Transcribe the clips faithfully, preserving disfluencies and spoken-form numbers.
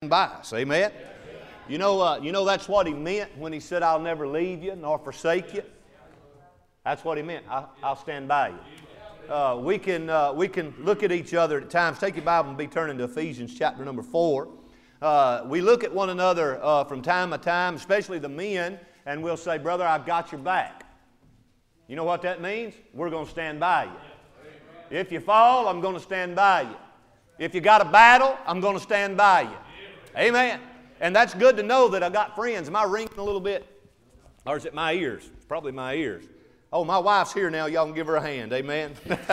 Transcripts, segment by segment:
stand by us. Amen? You know, uh, you know that's what He meant when He said, I'll never leave you nor forsake you. That's what He meant. I, I'll stand by you. Uh, we, can, uh, we can look at each other at times. Take your Bible and be turning to Ephesians chapter number four. Uh, we look at one another uh, from time to time, especially the men, and we'll say, brother, I've got your back. You know what that means? We're going to stand by you. If you fall, I'm going to stand by you. If you got a battle, I'm going to stand by you. Amen. And that's good to know that I got friends. Am I ringing a little bit? Or is it my ears? It's probably my ears. Oh, my wife's here now. Y'all can give her a hand. Amen.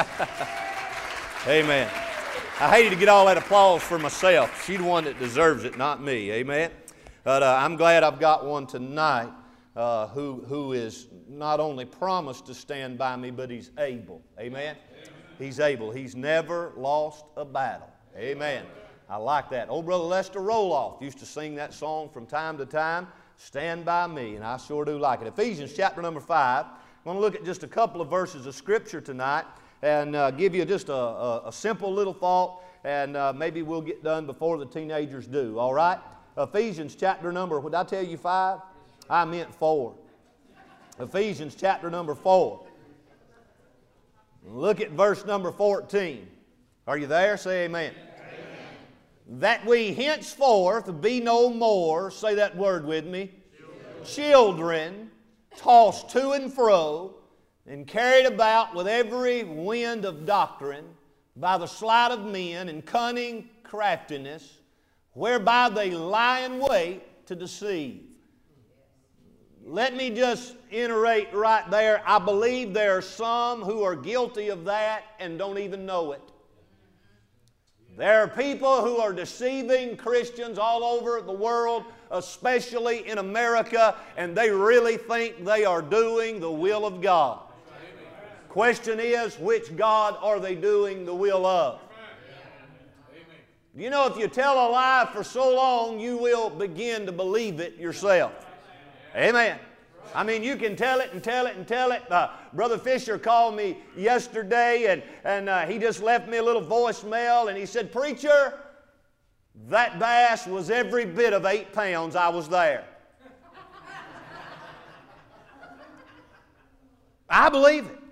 Amen. I hated to get all that applause for myself. She's the one that deserves it, not me. Amen. But uh, I'm glad I've got one tonight uh, who, who is not only promised to stand by me, but he's able. Amen. He's able. He's never lost a battle. Amen. I like that. Old Brother Lester Roloff used to sing that song from time to time, Stand By Me, and I sure do like it. Ephesians chapter number five. I'm going to look at just a couple of verses of Scripture tonight and uh, give you just a, a, a simple little thought, and uh, maybe we'll get done before the teenagers do, all right? Ephesians chapter number, what did I tell you, five? I meant four. Ephesians chapter number four. Look at verse number fourteen. Are you there? Say amen. Amen. That we henceforth be no more, say that word with me, children, children tossed to and fro and carried about with every wind of doctrine by the sleight of men and cunning craftiness, whereby they lie in wait to deceive. Let me just iterate right there. I believe there are some who are guilty of that and don't even know it. There are people who are deceiving Christians all over the world, especially in America, and they really think they are doing the will of God. Question is, which God are they doing the will of? You know, if you tell a lie for so long, you will begin to believe it yourself. Amen. I mean, you can tell it and tell it and tell it. Uh, Brother Fisher called me yesterday, and, and uh, he just left me a little voicemail, and he said, Preacher, that bass was every bit of eight pounds. I was there. I believe it.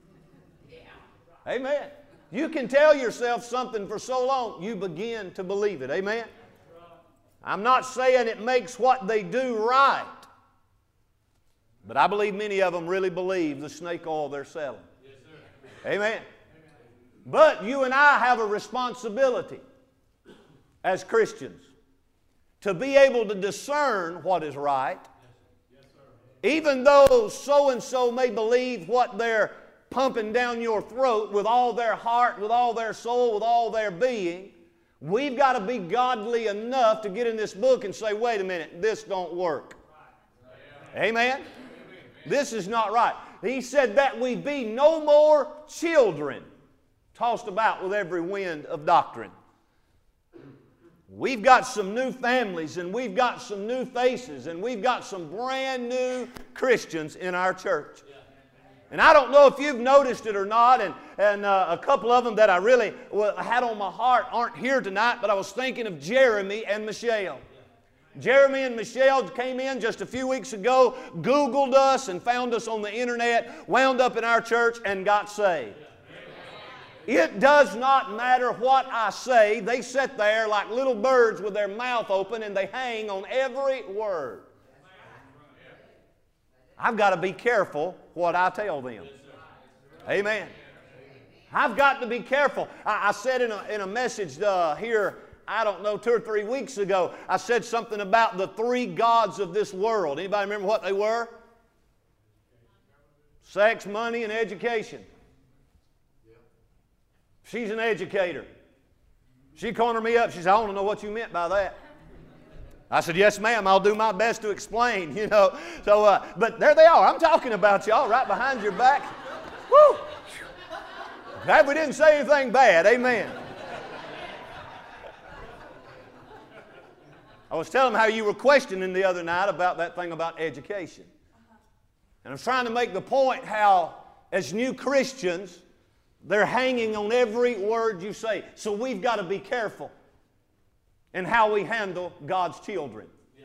Amen. You can tell yourself something for so long, you begin to believe it. Amen. I'm not saying it makes what they do right, but I believe many of them really believe the snake oil they're selling. Yes, sir. Amen. Amen. But you and I have a responsibility as Christians to be able to discern what is right. Yes, sir. Even though so-and-so may believe what they're pumping down your throat with all their heart, with all their soul, with all their being, we've got to be godly enough to get in this book and say, wait a minute, this don't work. Right. Amen? Amen? This is not right. He said that we be no more children tossed about with every wind of doctrine. We've got some new families, and we've got some new faces, and we've got some brand new Christians in our church. And I don't know if you've noticed it or not, and, and uh, a couple of them that I really well, had on my heart aren't here tonight, but I was thinking of Jeremy and Michelle. Jeremy and Michelle came in just a few weeks ago, Googled us and found us on the internet, wound up in our church and got saved. It does not matter what I say. They sit there like little birds with their mouth open and they hang on every word. I've got to be careful what I tell them. Amen. I've got to be careful. I, I said in a, in a message uh, here, I don't know, two or three weeks ago, I said something about the three gods of this world. Anybody remember what they were? Sex, money, and education. She's an educator. She cornered me up. She said, I want to know what you meant by that. I said, yes, ma'am, I'll do my best to explain, you know. So, uh, but there they are. I'm talking about y'all right behind your back. Woo! Glad we didn't say anything bad. Amen. I was telling them how you were questioning the other night about that thing about education. And I was trying to make the point how, as new Christians, they're hanging on every word you say. So we've got to be careful. in how we handle God's children.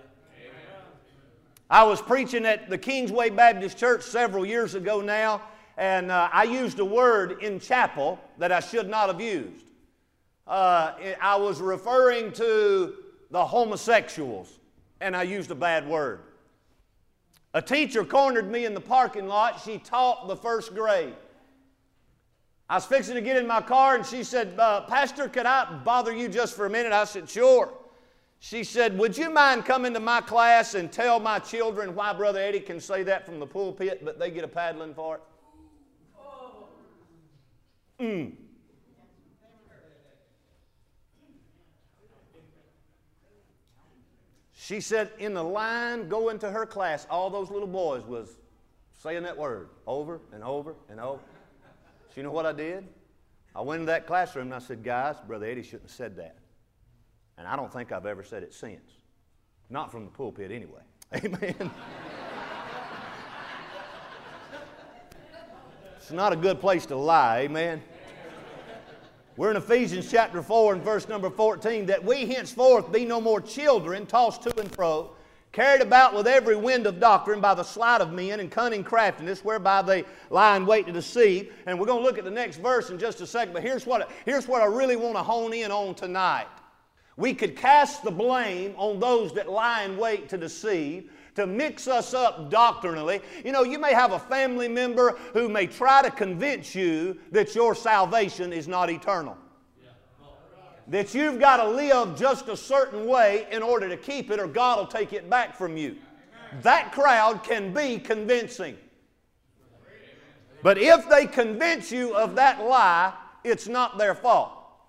I was preaching at the Kingsway Baptist Church several years ago now, and uh, I used a word in chapel that I should not have used. Uh, I was referring to the homosexuals, and I used a bad word. A teacher cornered me in the parking lot. She taught the first grade. I was fixing to get in my car, and she said, uh, Pastor, could I bother you just for a minute? I said, sure. She said, would you mind coming to my class and tell my children why Brother Eddie can say that from the pulpit, but they get a paddling for it? Mm. She said in the line going to her class, all those little boys was saying that word over and over and over. So you know what I did? I went into that classroom and I said, guys, Brother Eddie shouldn't have said that. And I don't think I've ever said it since. Not from the pulpit anyway. Amen. It's not a good place to lie. Amen. We're in Ephesians chapter four and verse number fourteen. That we henceforth be no more children, tossed to and fro, carried about with every wind of doctrine by the sleight of men and cunning craftiness, whereby they lie in wait to deceive. And we're going to look at the next verse in just a second. But here's what, here's what I really want to hone in on tonight. We could cast the blame on those that lie in wait to deceive, to mix us up doctrinally. You know, you may have a family member who may try to convince you that your salvation is not eternal. That you've got to live just a certain way in order to keep it, or God will take it back from you. That crowd can be convincing. But if they convince you of that lie, it's not their fault.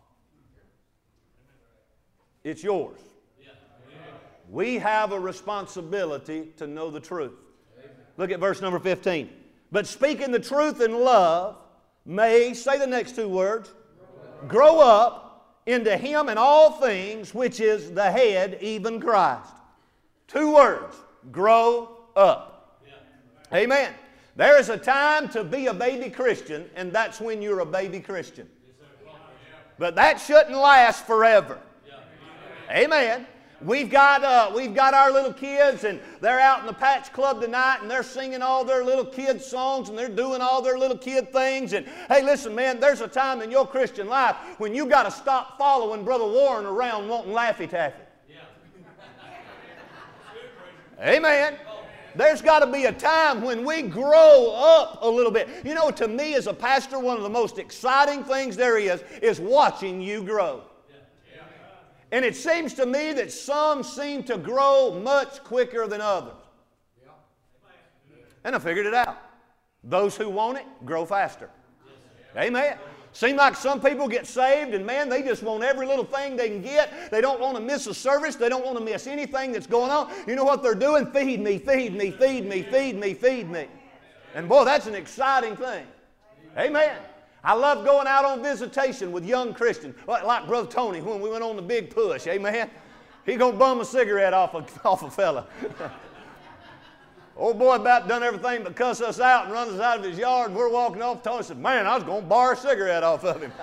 It's yours. We have a responsibility to know the truth. Look at verse number fifteen. But speaking the truth in love may, say the next two words, grow up into Him in all things, which is the head, even Christ. Two words, grow up. Amen. There is a time to be a baby Christian, and that's when you're a baby Christian. But that shouldn't last forever. Amen. We've got, uh, we've got our little kids, and they're out in the Patch Club tonight, and they're singing all their little kid songs, and they're doing all their little kid things. And hey, listen, man, there's a time in your Christian life when you got to stop following Brother Warren around wanting Laffy Taffy. Yeah. Amen. There's got to be a time when we grow up a little bit. You know, to me as a pastor, one of the most exciting things there is, is watching you grow. And it seems to me that some seem to grow much quicker than others. And I figured it out. Those who want it, grow faster. Amen. Seems like some people get saved and man, they just want every little thing they can get. They don't want to miss a service. They don't want to miss anything that's going on. You know what they're doing? Feed me, feed me, feed me, feed me, feed me. And boy, that's an exciting thing. Amen. I love going out on visitation with young Christians, like, like Brother Tony when we went on the big push. Amen. He gonna bum a cigarette off a, off a fella. Old boy about done everything but cuss us out and run us out of his yard, and we're walking off. Tony said, man, I was going to borrow a cigarette off of him.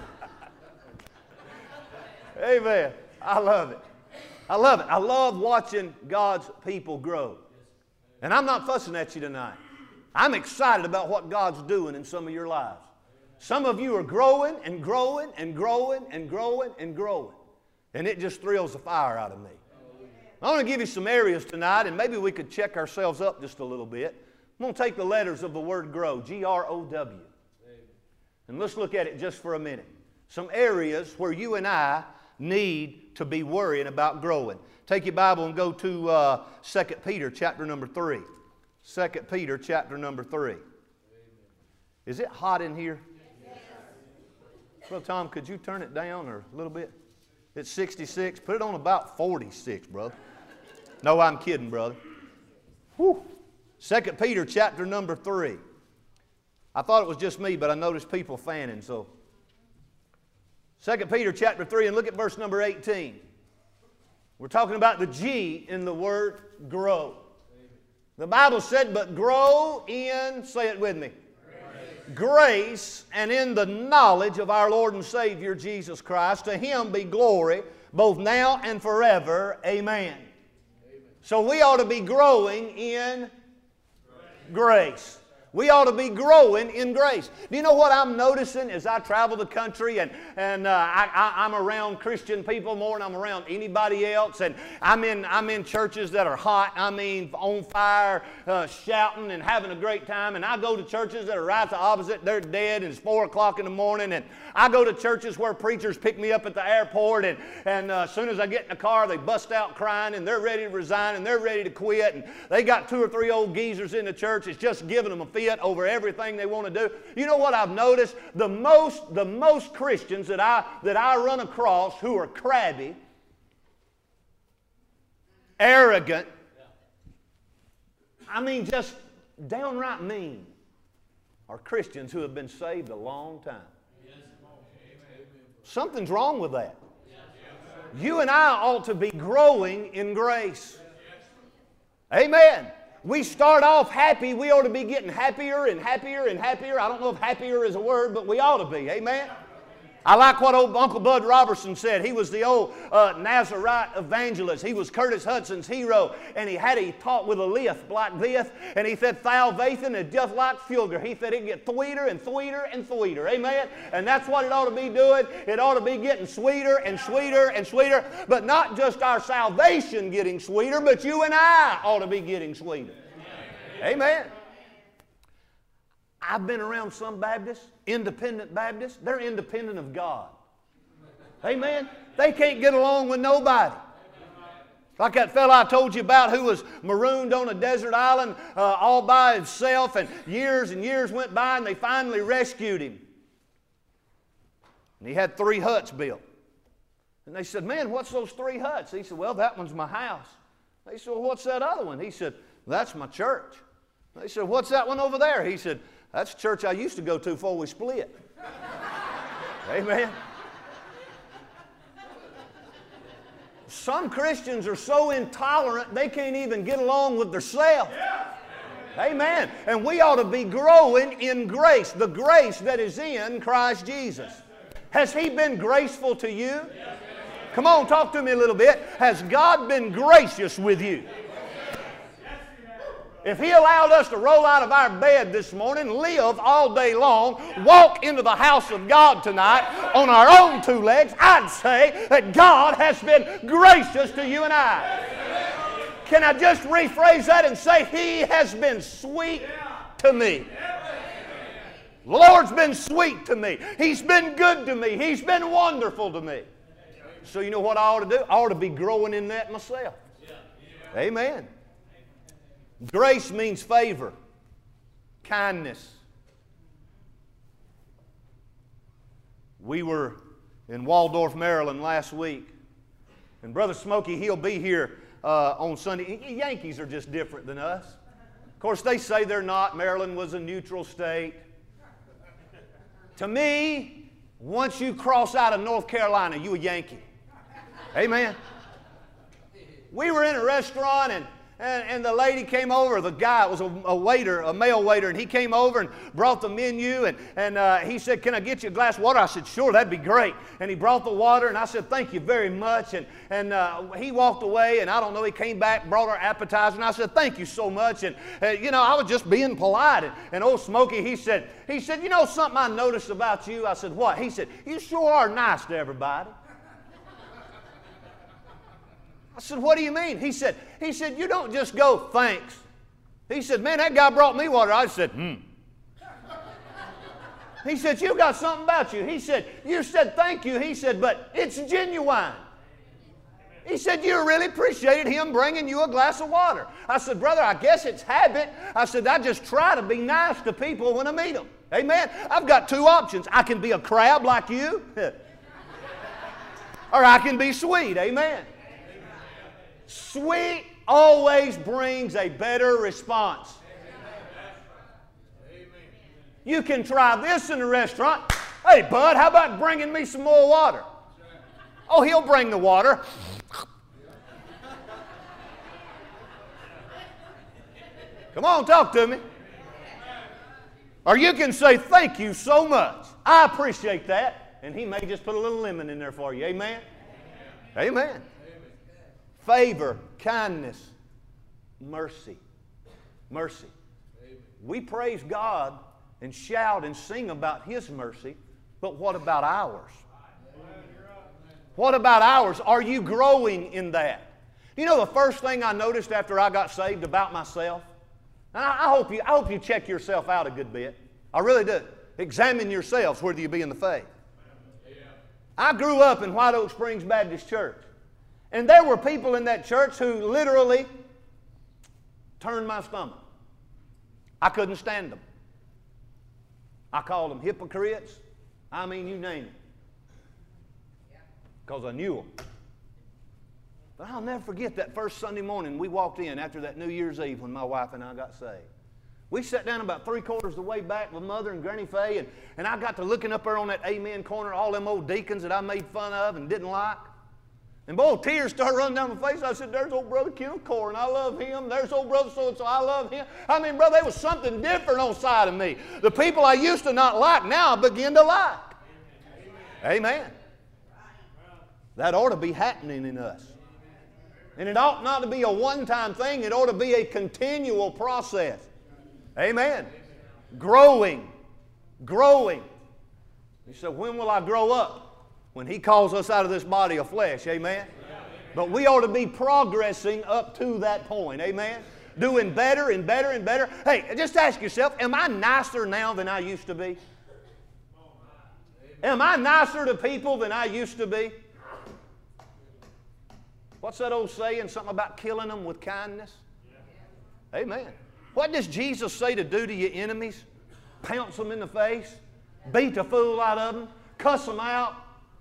Amen. I love it. I love it. I love watching God's people grow. And I'm not fussing at you tonight. I'm excited about what God's doing in some of your lives. Some of you are growing and growing and growing and growing and growing. And it just thrills the fire out of me. I want to give you some areas tonight, and maybe we could check ourselves up just a little bit. I'm going to take the letters of the word grow, G R O W. And let's look at it just for a minute. Some areas where you and I need to be worrying about growing. Take your Bible and go to uh, Second Peter chapter number three. Second Peter chapter number three. Is it hot in here? Brother Tom, could you turn it down or a little bit? It's sixty-six. Put it on about forty-six, brother. No, I'm kidding, brother. Whew. Second Peter chapter number three. I thought it was just me, but I noticed people fanning, so. Second Peter chapter three, and look at verse number eighteen. We're talking about the G in the word grow. The Bible said, but grow in, say it with me, grace and in the knowledge of our Lord and Savior Jesus Christ. To Him be glory both now and forever. Amen. So we ought to be growing in grace. We ought to be growing in grace. Do you know what I'm noticing as I travel the country and, and uh, I, I, I'm around Christian people more than I'm around anybody else, and I'm in, I'm in churches that are hot, I mean on fire, uh, shouting and having a great time, and I go to churches that are right the opposite. They're dead and it's four o'clock in the morning, and I go to churches where preachers pick me up at the airport, and, and uh, as soon as I get in the car they bust out crying and they're ready to resign and they're ready to quit, and they got two or three old geezers in the church. It's just giving them a fit over everything they want to do. You know what I've noticed? The most, the most Christians that I, that I run across who are crabby, arrogant, I mean just downright mean, are Christians who have been saved a long time. Something's wrong with that. You and I ought to be growing in grace. Amen. We start off happy. We ought to be getting happier and happier and happier. I don't know if happier is a word, but we ought to be. Amen. I like what old Uncle Bud Robertson said. He was the old uh, Nazarite evangelist. He was Curtis Hudson's hero, and he had he taught with a lisp like this, and he said, "Salvation is just like sugar." He said it get sweeter and sweeter and sweeter. Amen? And that's what it ought to be doing. It ought to be getting sweeter and sweeter and sweeter, but not just our salvation getting sweeter, but you and I ought to be getting sweeter. Amen. I've been around some Baptists, independent Baptists. They're independent of God. Amen. They can't get along with nobody. Like that fellow I told you about who was marooned on a desert island uh, all by himself, and years and years went by and they finally rescued him. And he had three huts built. And they said, "Man, what's those three huts?" He said, "Well, that one's my house." They said, "Well, what's that other one?" He said, "That's my church." They said, "What's that one over there?" He said, "That's the church I used to go to before we split." Amen. Some Christians are so intolerant they can't even get along with themselves. Amen. And we ought to be growing in grace, the grace that is in Christ Jesus. Has He been graceful to you? Come on, talk to me a little bit. Has God been gracious with you? If He allowed us to roll out of our bed this morning, live all day long, walk into the house of God tonight on our own two legs, I'd say that God has been gracious to you and I. Can I just rephrase that and say, He has been sweet to me. The Lord's been sweet to me. He's been good to me. He's been wonderful to me. So you know what I ought to do? I ought to be growing in that myself. Amen. Grace means favor, kindness. We were in Waldorf, Maryland last week, and Brother Smokey, he'll be here uh, on Sunday. Yankees are just different than us. Of course, they say they're not. Maryland was a neutral state. To me, once you cross out of North Carolina, you a Yankee. Amen. We were in a restaurant, and And, and the lady came over, the guy, it was a, a waiter, a male waiter, and he came over and brought the menu, and, and uh, he said, "Can I get you a glass of water?" I said, "Sure, that'd be great." And he brought the water, and I said, "Thank you very much." And, and uh, he walked away, and I don't know, he came back, brought our appetizer, and I said, "Thank you so much." And, uh, you know, I was just being polite. And, and old Smokey, he said, he said, "You know something I noticed about you?" I said, "What?" He said, "You sure are nice to everybody." I said, "What do you mean?" He said, he said, "You don't just go, thanks." He said, "Man, that guy brought me water." I said, hmm. He said, "You got something about you." He said, "You said thank you." He said, "But it's genuine." He said, "You really appreciated him bringing you a glass of water." I said, "Brother, I guess it's habit." I said, "I just try to be nice to people when I meet them." Amen. I've got two options. I can be a crab like you, or I can be sweet. Amen. Sweet always brings a better response. You can try this in a restaurant. "Hey, bud, how about bringing me some more water?" Oh, he'll bring the water. Come on, talk to me. Or you can say, "Thank you so much. I appreciate that." And he may just put a little lemon in there for you. Amen? Amen. Favor, kindness, mercy. Mercy. We praise God and shout and sing about His mercy, but what about ours? What about ours? Are you growing in that? You know the first thing I noticed after I got saved about myself? And I, I, hope you, I hope you check yourself out a good bit. I really do. Examine yourselves whether you be in the faith. I grew up in White Oak Springs Baptist Church. And there were people in that church who literally turned my stomach. I couldn't stand them. I called them hypocrites. I mean, you name it. Because I knew them. But I'll never forget that first Sunday morning we walked in after that New Year's Eve when my wife and I got saved. We sat down about three quarters of the way back with Mother and Granny Faye, and, and I got to looking up there on that amen corner, all them old deacons that I made fun of and didn't like. And boy, tears started running down my face. I said, there's old brother Ken Core, and I love him. There's old brother so-and-so, I love him. I mean, brother, there was something different on the side of me. The people I used to not like, now I begin to like. Amen. Amen. That ought to be happening in us. And it ought not to be a one-time thing. It ought to be a continual process. Amen. Growing. Growing. You say, when will I grow up? When He calls us out of this body of flesh. Amen. But we ought to be progressing up to that point. Amen. Doing better and better and better. Hey, just ask yourself, am I nicer now than I used to be? Am I nicer to people than I used to be? What's that old saying? Something about killing them with kindness? Amen. What does Jesus say to do to your enemies? Pounce them in the face? Beat the fool out of them? Cuss them out?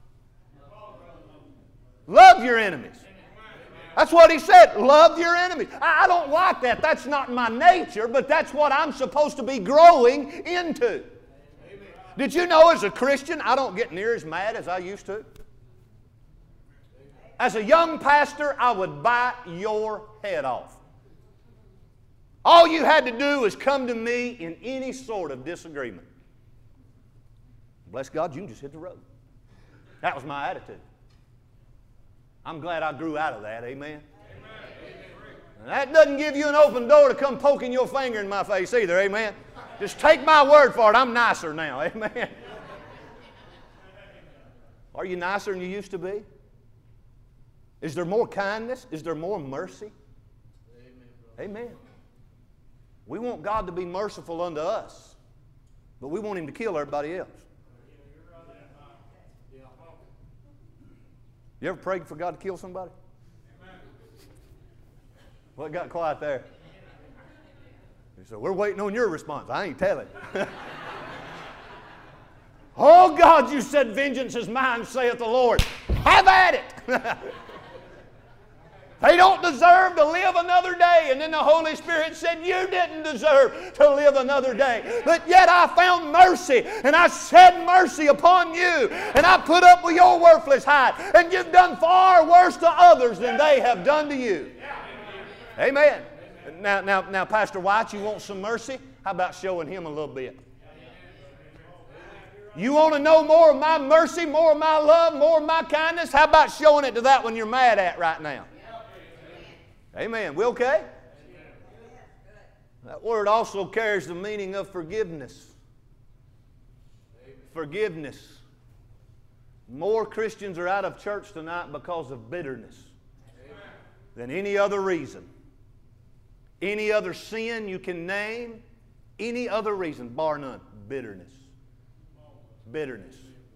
Love your enemies. That's what He said. Love your enemies. I don't like that. That's not my nature, but that's what I'm supposed to be growing into. Did you know as a Christian, I don't get near as mad as I used to? As a young pastor, I would bite your head off. All you had to do was come to me in any sort of disagreement. Bless God, you can just hit the road. That was my attitude. I'm glad I grew out of that, amen? And that doesn't give you an open door to come poking your finger in my face either, amen? Just take my word for it, I'm nicer now, amen? Are you nicer than you used to be? Is there more kindness? Is there more mercy? Amen. Amen. We want God to be merciful unto us, but we want Him to kill everybody else. You ever prayed for God to kill somebody? Well, it got quiet there. He said, we're waiting on your response. I ain't telling. Oh God, you said vengeance is mine, saith the Lord. Have at it. They don't deserve to live another day. And then the Holy Spirit said, you didn't deserve to live another day. But yet I found mercy, and I shed mercy upon you. And I put up with your worthless hide. And you've done far worse to others than they have done to you. Amen. Now, now, now, Pastor White, you want some mercy? How about showing him a little bit? You want to know more of my mercy, more of my love, more of my kindness? How about showing it to that one you're mad at right now? Amen. We okay? That word also carries the meaning of forgiveness. Forgiveness. More Christians are out of church tonight because of bitterness than any other reason. Any other sin you can name, any other reason, bar none. Bitterness. Bitterness.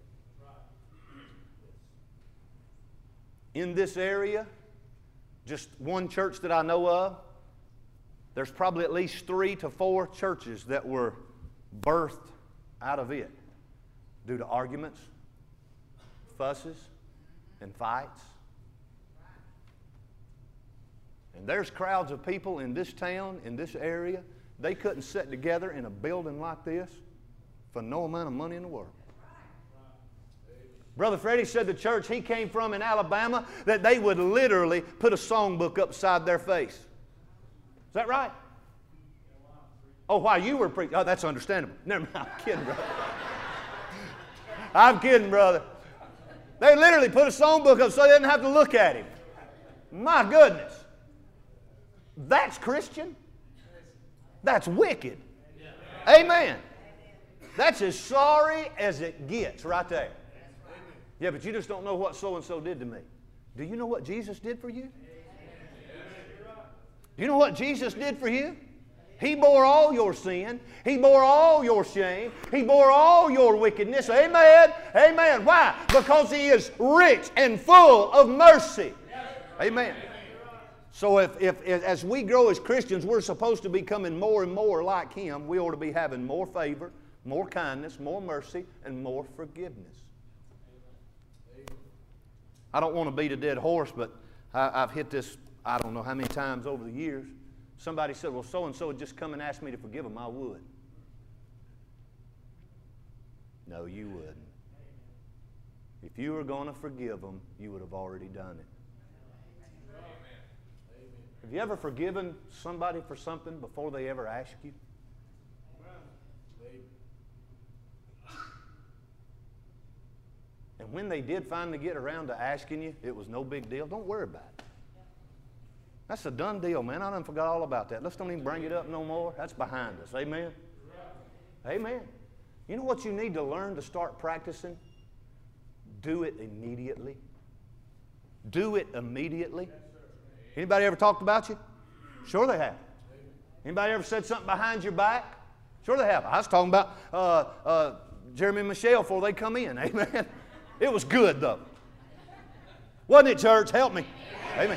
In this area, just one church that I know of, there's probably at least three to four churches that were birthed out of it due to arguments, fusses, and fights. And there's crowds of people in this town, in this area, they couldn't sit together in a building like this for no amount of money in the world. Brother Freddie said the church he came from in Alabama, that they would literally put a songbook upside their face. Is that right? Oh, while you were preaching. Oh, that's understandable. Never mind. I'm kidding, brother. I'm kidding, brother. They literally put a songbook up so they didn't have to look at him. My goodness. That's Christian? That's wicked. Amen. That's as sorry as it gets right there. Yeah, but you just don't know what so-and-so did to me. Do you know what Jesus did for you? Do you know what Jesus did for you? He bore all your sin. He bore all your shame. He bore all your wickedness. Amen. Amen. Why? Because He is rich and full of mercy. Amen. So if, if, if as we grow as Christians, we're supposed to be becoming more and more like Him, we ought to be having more favor, more kindness, more mercy, and more forgiveness. I don't want to beat a dead horse, but I, I've hit this I don't know how many times over the years. Somebody said, well, so-and-so would just come and ask me to forgive them. I would. No, you wouldn't. If you were going to forgive them, you would have already done it. Have you ever forgiven somebody for something before they ever ask you? And when they did finally get around to asking you, it was no big deal. Don't worry about it. That's a done deal, man. I done forgot all about that. Let's don't even bring it up no more. That's behind us. Amen? Amen. You know what you need to learn to start practicing? Do it immediately. Do it immediately. Anybody ever talked about you? Sure they have. Anybody ever said something behind your back? Sure they have. I was talking about uh, uh, Jeremy and Michelle before they come in. Amen. It was good, though. Wasn't it, church? Help me. Amen.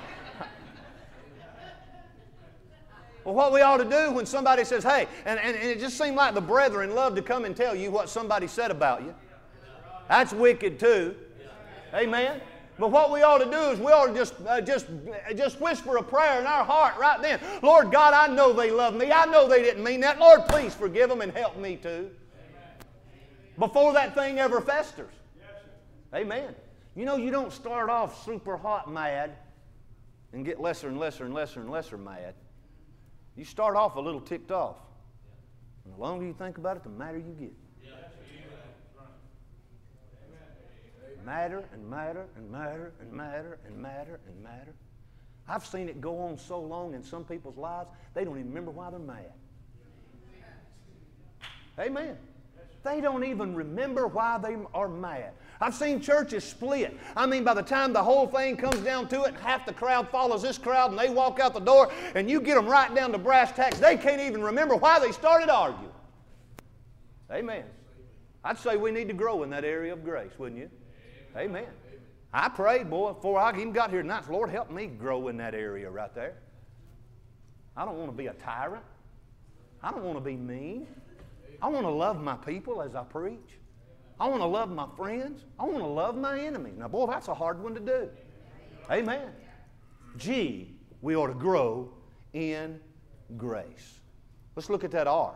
Well, what we ought to do when somebody says, hey, and, and, and it just seemed like the brethren love to come and tell you what somebody said about you. That's wicked too. Amen. But what we ought to do is we ought to just, uh, just, just whisper a prayer in our heart right then. Lord God, I know they love me. I know they didn't mean that. Lord, please forgive them and help me too. Before that thing ever festers. Amen. You know, you don't start off super hot mad and get lesser and lesser and lesser and lesser mad. You start off a little ticked off. And the longer you think about it, the madder you get. Madder and madder and madder and madder and madder and madder. I've seen it go on so long in some people's lives, they don't even remember why they're mad. Amen. They don't even remember why they are mad. I've seen churches split. I mean, by the time the whole thing comes down to it, and half the crowd follows this crowd, and they walk out the door, and you get them right down to brass tacks, they can't even remember why they started arguing. Amen. I'd say we need to grow in that area of grace, wouldn't you? Amen. I prayed, boy, before I even got here tonight, Lord, help me grow in that area right there. I don't want to be a tyrant. I don't want to be mean. I want to love my people as I preach. I want to love my friends. I want to love my enemies. Now, boy, that's a hard one to do. Amen. G, we ought to grow in grace. Let's look at that R.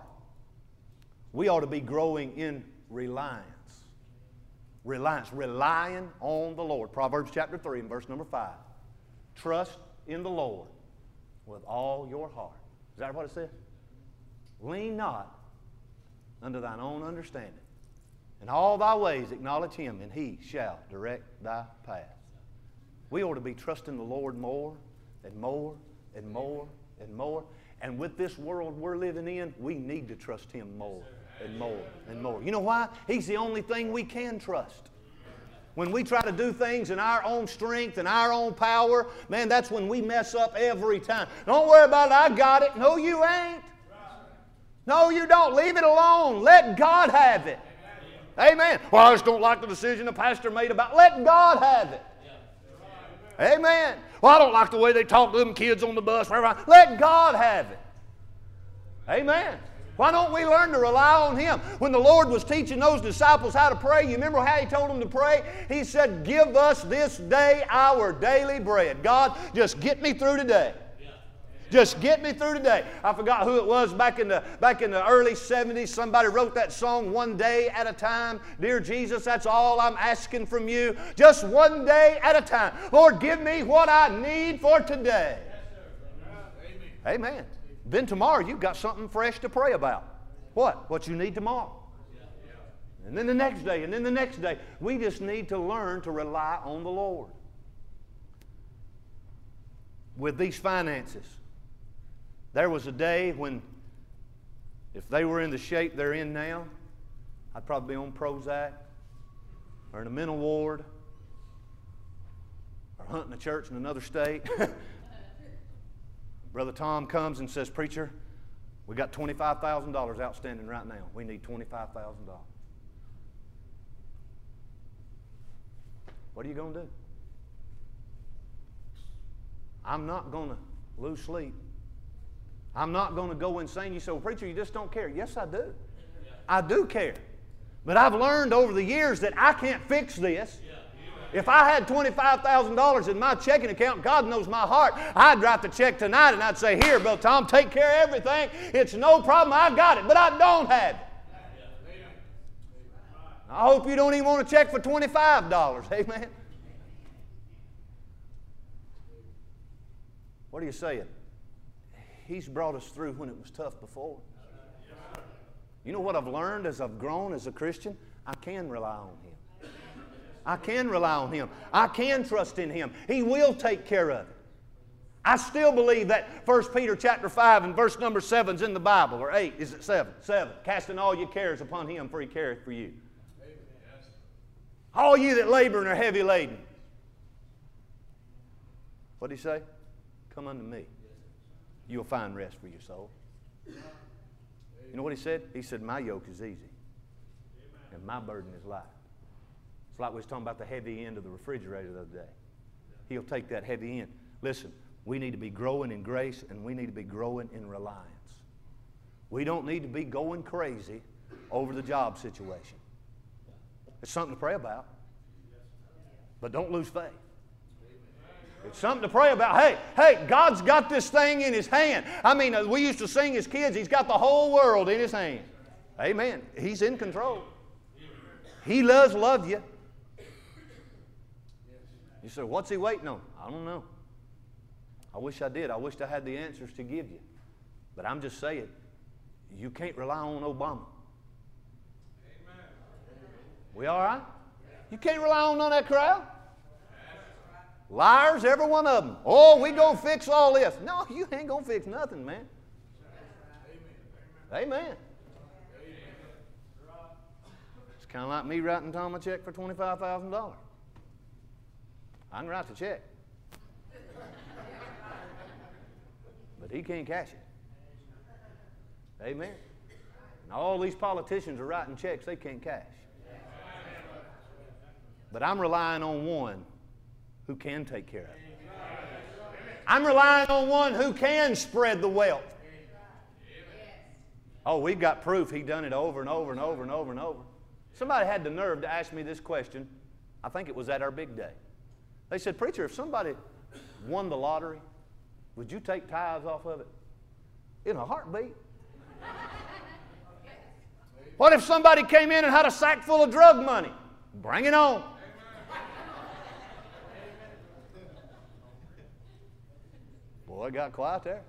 We ought to be growing in reliance. Reliance, relying on the Lord. Proverbs chapter three and verse number five. Trust in the Lord with all your heart. Is that what it says? Lean not unto thine own understanding. In all thy ways acknowledge Him, and He shall direct thy path. We ought to be trusting the Lord more and more and more and more. And with this world we're living in, we need to trust Him more and more and more. You know why? He's the only thing we can trust. When we try to do things in our own strength and our own power, man, that's when we mess up every time. Don't worry about it, I got it. No, you ain't. No, you don't. Leave it alone. Let God have it. Amen. Well, I just don't like the decision the pastor made about. Let God have it. Amen. Well, I don't like the way they talk to them kids on the bus. Let God have it. Amen. Why don't we learn to rely on Him? When the Lord was teaching those disciples how to pray, you remember how He told them to pray? He said, give us this day our daily bread. God, just get me through today. Just get me through today. I forgot who it was back in the back in the early seventies. Somebody wrote that song, One Day at a Time. Dear Jesus, that's all I'm asking from you. Just one day at a time. Lord, give me what I need for today. Amen. Amen. Then tomorrow you've got something fresh to pray about. What? What you need tomorrow. And then the next day, and then the next day. We just need to learn to rely on the Lord. With these finances, there was a day when, if they were in the shape they're in now, I'd probably be on Prozac, or in a mental ward, or hunting a church in another state. Brother Tom comes and says, "Preacher, we got twenty-five thousand dollars outstanding right now. We need twenty-five thousand dollars. What are you going to do?" I'm not going to lose sleep. I'm not going to go insane. You say, "Well, preacher, you just don't care." Yes, I do. I do care. But I've learned over the years that I can't fix this. If I had twenty-five thousand dollars in my checking account, God knows my heart, I'd write the check tonight and I'd say, "Here, Brother Tom, take care of everything. It's no problem. I got it." But I don't have it. I hope you don't even want to check for twenty-five dollars. Amen. What are you saying? He's brought us through when it was tough before. You know what I've learned as I've grown as a Christian? I can rely on Him. I can rely on Him. I can trust in Him. He will take care of it. I still believe that First Peter chapter five and verse number seven is in the Bible, or eight. Is it seven? seven. Casting all your cares upon Him, for He careth for you. All you that labor and are heavy laden. What did He say? Come unto me. You'll find rest for your soul. You know what He said? He said, "My yoke is easy, and my burden is light." It's like we was talking about the heavy end of the refrigerator the other day. He'll take that heavy end. Listen, we need to be growing in grace, and we need to be growing in reliance. We don't need to be going crazy over the job situation. It's something to pray about, but don't lose faith. It's something to pray about. Hey, hey, God's got this thing in His hand. I mean, we used to sing as kids, He's got the whole world in His hand. Amen. He's in control. He does love you. You say, "What's He waiting on?" I don't know. I wish I did. I wish I had the answers to give you. But I'm just saying, you can't rely on Obama. We all right? You can't rely on none of that crowd. Liars, every one of them. "Oh, we gonna fix all this." No, you ain't gonna fix nothing, man. Amen. It's kind of like me writing Tom a check for twenty-five thousand dollars. I can write the check, but he can't cash it. Amen. And all these politicians are writing checks they can't cash. But I'm relying on one who can take care of it. I'm relying on one who can spread the wealth. Oh, we've got proof He done it over and over and over and over and over. Somebody had the nerve to ask me this question. I think it was at our big day. They said, "Preacher, if somebody won the lottery, would you take tithes off of it?" In a heartbeat. What if somebody came in and had a sack full of drug money? Bring it on. Boy, it got quiet there.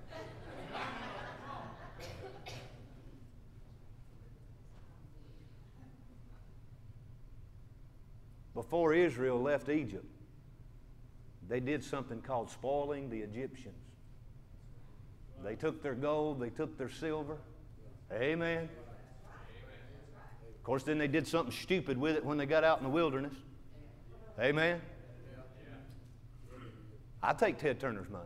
Before Israel left Egypt, they did something called spoiling the Egyptians. They took their gold, they took their silver. Amen. Of course, then they did something stupid with it when they got out in the wilderness. Amen. I take Ted Turner's money.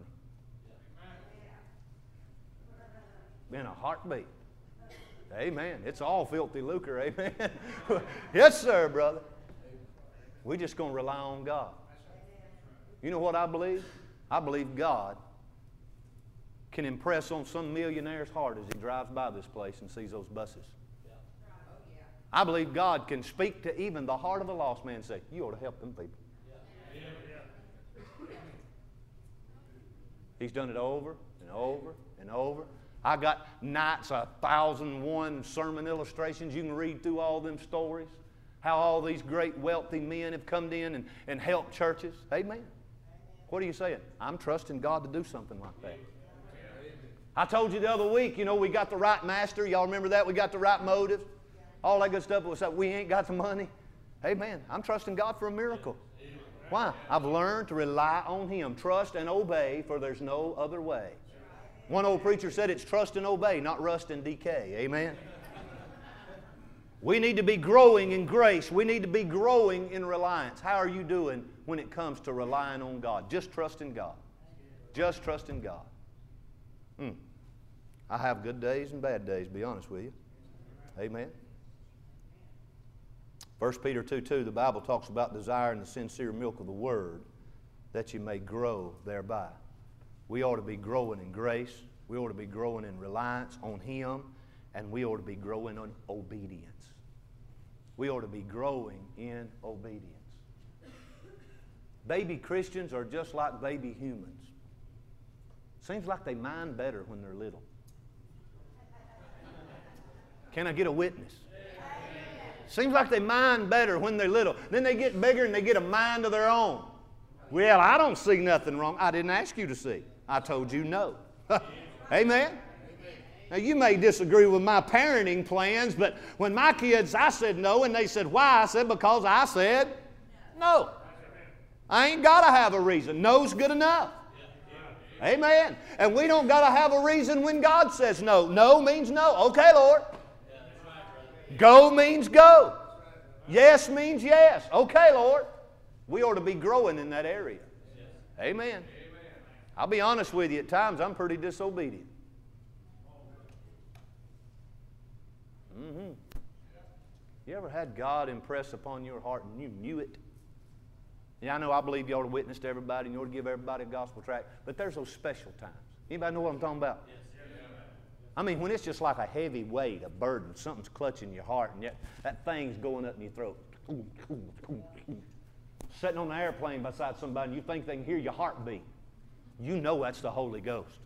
In a heartbeat. Amen. It's all filthy lucre. Amen. Yes, sir, brother. We're just going to rely on God. You know what I believe? I believe God can impress on some millionaire's heart as he drives by this place and sees those buses. I believe God can speak to even the heart of a lost man and say, "You ought to help them people." He's done it over and over and over. I got nights, a thousand and one sermon illustrations. You can read through all them stories. How all these great wealthy men have come in and, and helped churches. Amen. What are you saying? I'm trusting God to do something like that. I told you the other week, you know, we got the right master. Y'all remember that? We got the right motive. all that good stuff. Was that we ain't got the money. Amen. I'm trusting God for a miracle. Why? I've learned to rely on Him. Trust and obey, for there's no other way. One old preacher said it's trust and obey, not rust and decay. Amen. We need to be growing in grace. We need to be growing in reliance. How are you doing when it comes to relying on God? Just trust in God. Just trust in God. Hmm. I have good days and bad days, to be honest with you. Amen. First Peter two two, the Bible talks about desiring the sincere milk of the Word, that you may grow thereby. We ought to be growing in grace. We ought to be growing in reliance on Him. And we ought to be growing in obedience. We ought to be growing in obedience. Baby Christians are just like baby humans. Seems like they mind better when they're little. Can I get a witness? Seems like they mind better when they're little. Then they get bigger and they get a mind of their own. Well, I don't see nothing wrong. I didn't ask you to see. I told you no. Amen? Now, you may disagree with my parenting plans, but when my kids, I said no, and they said, why? I said, because I said no. I ain't got to have a reason. No's good enough. Amen. And we don't got to have a reason when God says no. No means no. Okay, Lord. Go means go. Yes means yes. Okay, Lord. We ought to be growing in that area. Amen. I'll be honest with you, at times I'm pretty disobedient. Mm-hmm. You ever had God impress upon your heart and you knew it? Yeah, I know I believe you ought to witness to everybody and you ought to give everybody a gospel tract, but there's those special times. Anybody know what I'm talking about? Yes. I mean, when it's just like a heavy weight, a burden, something's clutching your heart, and yet that thing's going up in your throat. Sitting on an airplane beside somebody, and you think they can hear your heartbeat. You know that's the Holy Ghost.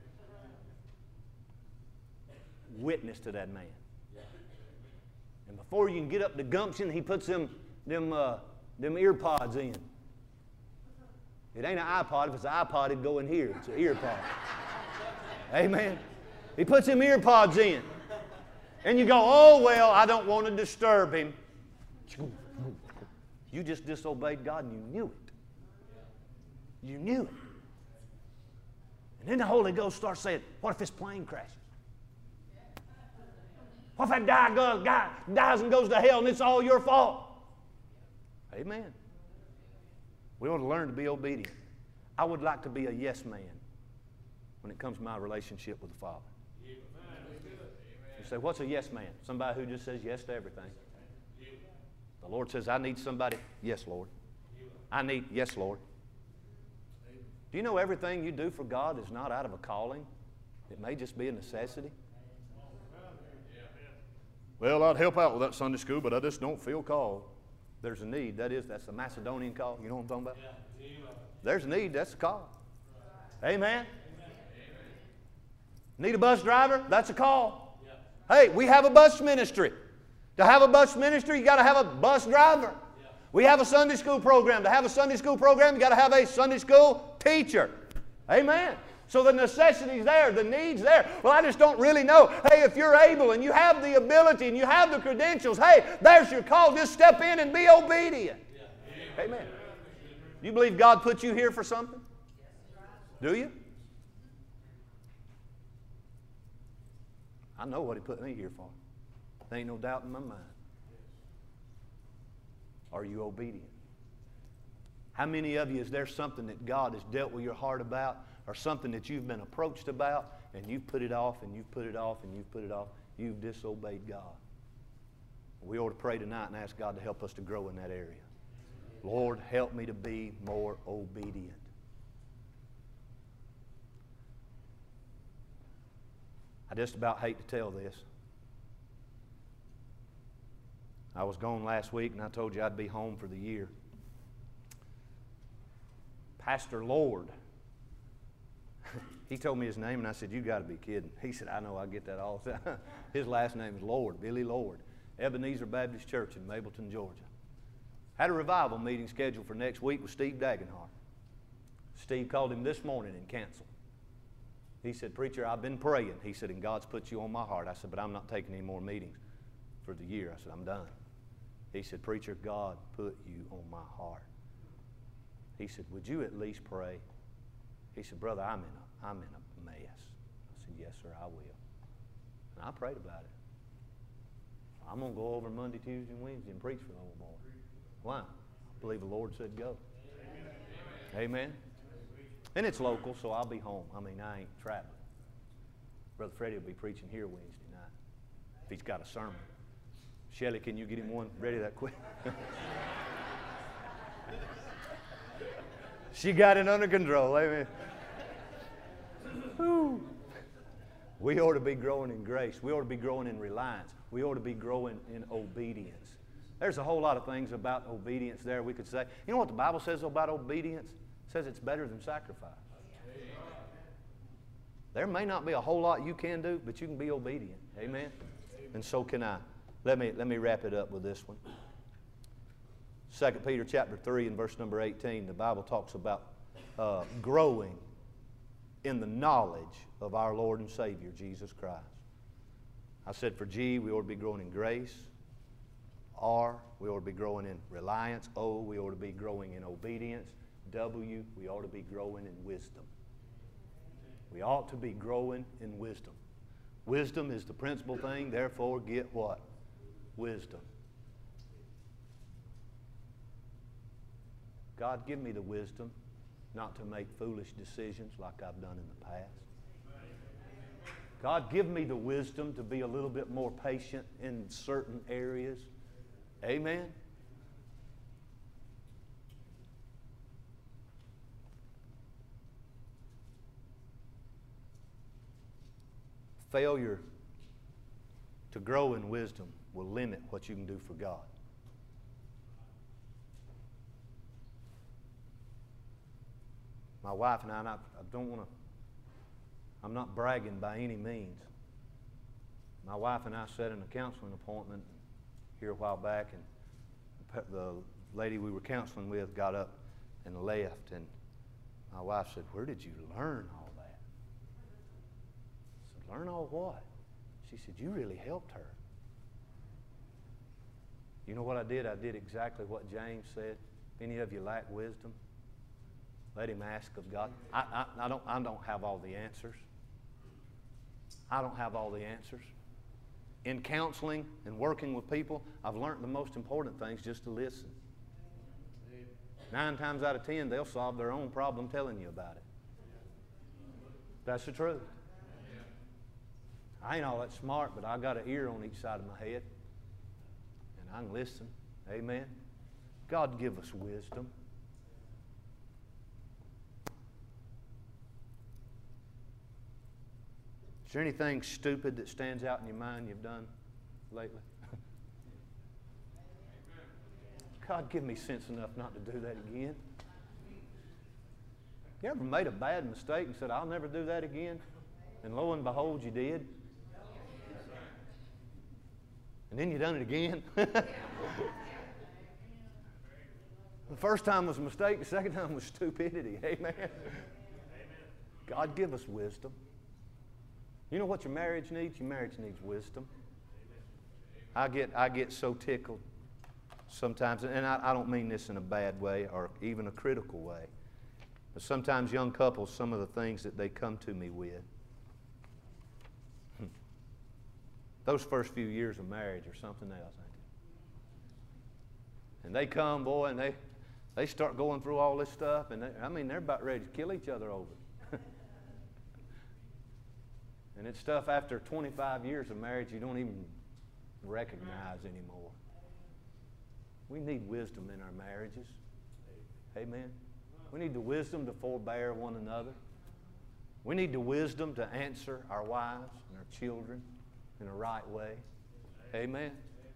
Witness to that man. And before you can get up to gumption, he puts them, them, uh, them ear pods in. It ain't an iPod. If it's an iPod, it'd go in here. It's an ear pod. Amen. He puts them ear pods in. And you go, oh, well, I don't want to disturb him. You just disobeyed God and you knew it. You knew it. And then the Holy Ghost starts saying, what if this plane crashes? What if that guy goes, guy dies and goes to hell and it's all your fault? Amen. We ought to learn to be obedient. I would like to be a yes man when it comes to my relationship with the Father. You say, what's a yes man? Somebody who just says yes to everything. The Lord says, I need somebody. Yes, Lord. I need, yes, Lord. Do you know everything you do for God is not out of a calling? It may just be a necessity. Well, I'd help out with that Sunday school, but I just don't feel called. There's a need. That is, that's the Macedonian call. You know what I'm talking about? There's a need. That's a call. Amen. Need a bus driver? That's a call. Hey, we have a bus ministry. To have a bus ministry, you got to have a bus driver. We have a Sunday school program. To have a Sunday school program, you got to have a Sunday school teacher. Amen. So the necessity's there, the need's there. Well, I just don't really know. Hey, if you're able and you have the ability and you have the credentials, hey, there's your call. Just step in and be obedient. Yeah. Amen. You believe God put you here for something? Do you? I know what He put me here for. There ain't no doubt in my mind. Are you obedient? How many of you, is there something that God has dealt with your heart about, or something that you've been approached about, and you've put it off, and you've put it off, and you've put it off? You've disobeyed God. We ought to pray tonight and ask God to help us to grow in that area. Lord, help me to be more obedient. I just about hate to tell this. I was gone last week, and I told you I'd be home for the year. Pastor Lord, he told me his name, and I said, you got to be kidding. He said, I know, I get that all the time. His last name is Lord, Billy Lord, Ebenezer Baptist Church in Mableton, Georgia. Had a revival meeting scheduled for next week with Steve Dagenhart. Steve called him this morning and canceled. He said, preacher, I've been praying. He said, and God's put you on my heart. I said, but I'm not taking any more meetings. for the year. I said, I'm done. He said, preacher, God put you on my heart. He said, would you at least pray? He said, brother, I'm in a, I'm in a mess. I said, yes, sir, I will. And I prayed about it. I'm going to go over Monday, Tuesday, and Wednesday and preach for the old boy. Why? I believe the Lord said go. Amen. Amen. And it's local, so I'll be home. I mean, I ain't traveling. Brother Freddie will be preaching here Wednesday night if he's got a sermon. Shelley, can you get him one ready that quick? She got it under control. Amen. Whew. We ought to be growing in grace. We ought to be growing in reliance. We ought to be growing in obedience. There's a whole lot of things about obedience there we could say. You know what the Bible says about obedience? It says it's better than sacrifice. There may not be a whole lot you can do, but you can be obedient. Amen? And so can I. Let me, let me wrap it up with this one. Second Peter chapter three and verse number eighteen, the Bible talks about uh, growing in the knowledge of our Lord and Savior, Jesus Christ. I said for G, we ought to be growing in grace. R, we ought to be growing in reliance. O, we ought to be growing in obedience. W, we ought to be growing in wisdom. We ought to be growing in wisdom. Wisdom is the principal thing, therefore get what? Wisdom. God, give me the wisdom not to make foolish decisions like I've done in the past. God, give me the wisdom to be a little bit more patient in certain areas. Amen. Failure to grow in wisdom will limit what you can do for God. My wife and I, and I, I don't want to, I'm not bragging by any means. My wife and I set in a counseling appointment here a while back, and the lady we were counseling with got up and left, and my wife said, where did you learn all that? I said, learn all what? She said, you really helped her. You know what I did? I did exactly what James said. If any of you lack wisdom, let him ask of God. I, I, I, don't, I don't have all the answers. I don't have all the answers. In counseling and working with people, I've learned the most important things just to listen. Nine times out of ten, they'll solve their own problem telling you about it. That's the truth. I ain't all that smart, but I got an ear on each side of my head. And I can listen. Amen. God give us wisdom. Is there anything stupid that stands out in your mind you've done lately? God, give me sense enough not to do that again. You ever made a bad mistake and said, I'll never do that again? And lo and behold, you did. And then you done it again. The first time was a mistake. The second time was stupidity. Amen. God, give us wisdom. You know what your marriage needs? Your marriage needs wisdom. I get, I get so tickled sometimes, and I, I don't mean this in a bad way or even a critical way, but sometimes young couples, some of the things that they come to me with, those first few years of marriage are something else, ain't it? And they come, boy, and they, they start going through all this stuff, and they, I mean, they're about ready to kill each other over it. And it's stuff after twenty-five years of marriage you don't even recognize anymore. We need wisdom in our marriages. Amen. We need the wisdom to forbear one another. We need the wisdom to answer our wives and our children in a right way. Amen.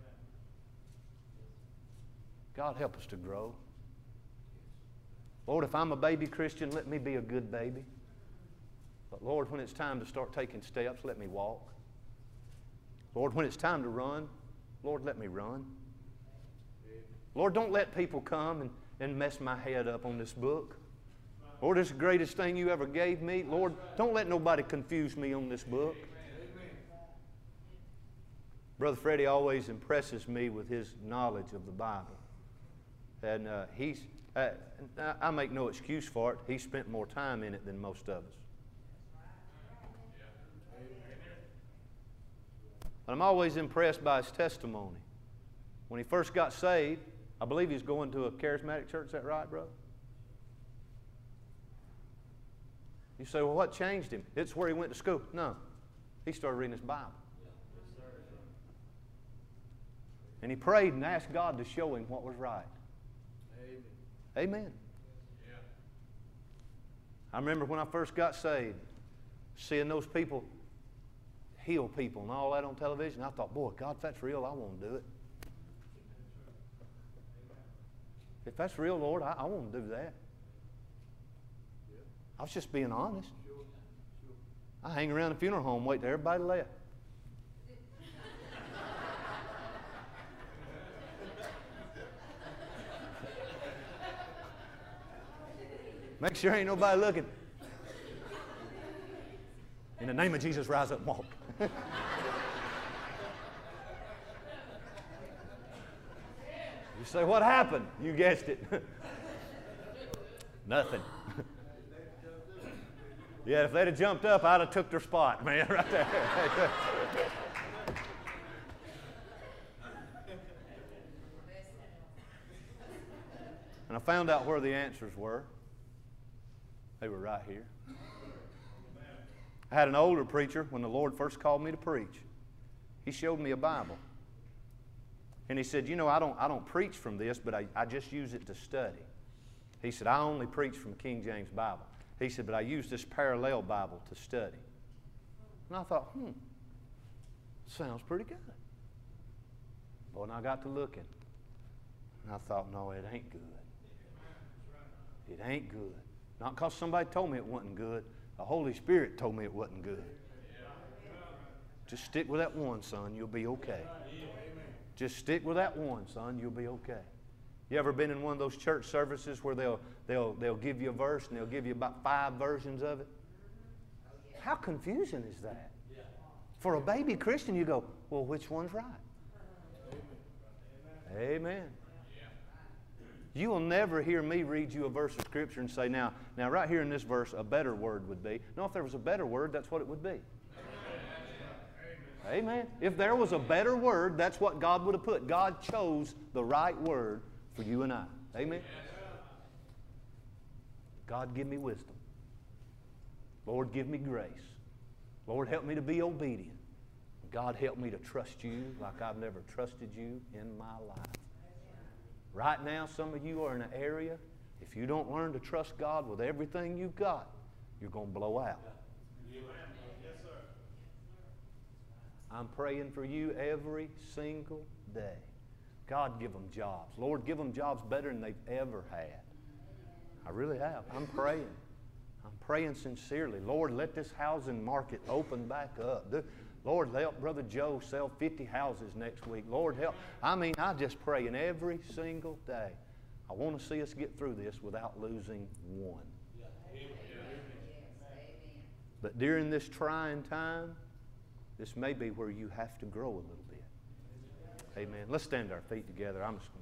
God, help us to grow. Lord, if I'm a baby Christian, let me be a good baby. But Lord, when it's time to start taking steps, let me walk. Lord, when it's time to run, Lord, let me run. Lord, don't let people come and, and mess my head up on this book. Lord, it's the greatest thing you ever gave me. Lord, don't let nobody confuse me on this book. Brother Freddie always impresses me with his knowledge of the Bible. And uh, he's, uh, I make no excuse for it. He spent more time in it than most of us. But I'm always impressed by his testimony. When he first got saved, I believe he's going to a charismatic church. Is that right, brother? You say, well, what changed him? It's where he went to school. No. He started reading his Bible. And he prayed and asked God to show him what was right. Amen. Amen. Yeah. I remember when I first got saved, seeing those people heal people and all that on television. I thought, boy, God, if that's real, I want to do it. If that's real, Lord, I, I want to do that. I was just being honest. I hang around the funeral home waiting till everybody left. Make sure ain't nobody looking. In the name of Jesus, rise up and walk. You say, what happened? You guessed it. Nothing. Yeah, if they'd have jumped up, I'd have took their spot, man, right there. And I found out where the answers were. They were right here. I had an older preacher when the Lord first called me to preach. He showed me a Bible. And he said, you know, I don't, I don't preach from this, but I, I just use it to study. He said, I only preach from King James Bible. He said, but I use this parallel Bible to study. And I thought, hmm, sounds pretty good. But when I got to looking, and I thought, no, it ain't good. It ain't good. Not because somebody told me it wasn't good. The Holy Spirit told me it wasn't good. Just stick with that one, son. You'll be okay. Just stick with that one, son. You'll be okay. You ever been in one of those church services where they'll, they'll, they'll give you a verse and they'll give you about five versions of it? How confusing is that? For a baby Christian, you go, well, which one's right? Amen. Amen. You will never hear me read you a verse of Scripture and say, now, now right here in this verse, a better word would be. No, if there was a better word, that's what it would be. Amen. Amen. If there was a better word, that's what God would have put. God chose the right word for you and I. Amen. God, give me wisdom. Lord, give me grace. Lord, help me to be obedient. God, help me to trust you like I've never trusted you in my life. Right now, some of you are in an area, if you don't learn to trust God with everything you've got, you're going to blow out. Yes, sir. I'm praying for you every single day. God, give them jobs. Lord, give them jobs better than they've ever had. I really have. I'm praying. I'm praying sincerely. Lord, let this housing market open back up. Lord, help Brother Joe sell fifty houses next week. Lord, help. I mean, I just praying every single day. I want to see us get through this without losing one. But during this trying time, this may be where you have to grow a little bit. Amen. Let's stand to our feet together. I'm just